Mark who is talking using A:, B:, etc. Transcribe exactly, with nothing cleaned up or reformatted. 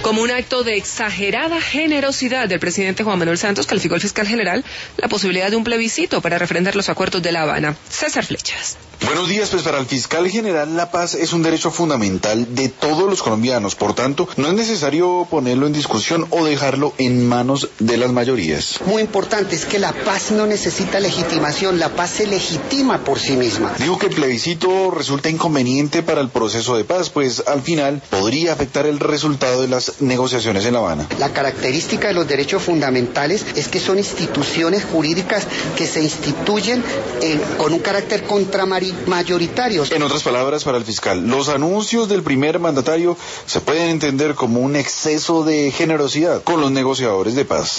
A: Como un acto de exagerada generosidad del presidente Juan Manuel Santos, calificó el fiscal general la posibilidad de un plebiscito para refrendar los acuerdos de La Habana. César Flechas.
B: Buenos días, pues para el fiscal general la paz es un derecho fundamental de todos los colombianos, por tanto, no es necesario ponerlo en discusión o dejarlo en manos de las mayorías.
C: Muy importante es que la paz no necesita legitimación, la paz se legitima por sí misma.
B: Digo que el plebiscito resulta inconveniente para el proceso de paz, pues al final podría afectar el resultado de las negociaciones en La Habana.
C: La característica de los derechos fundamentales es que son instituciones jurídicas que se instituyen en, con un carácter contramayoritario.
B: En otras palabras, para el fiscal, los anuncios del primer mandatario se pueden entender como un exceso de generosidad con los negociadores de paz.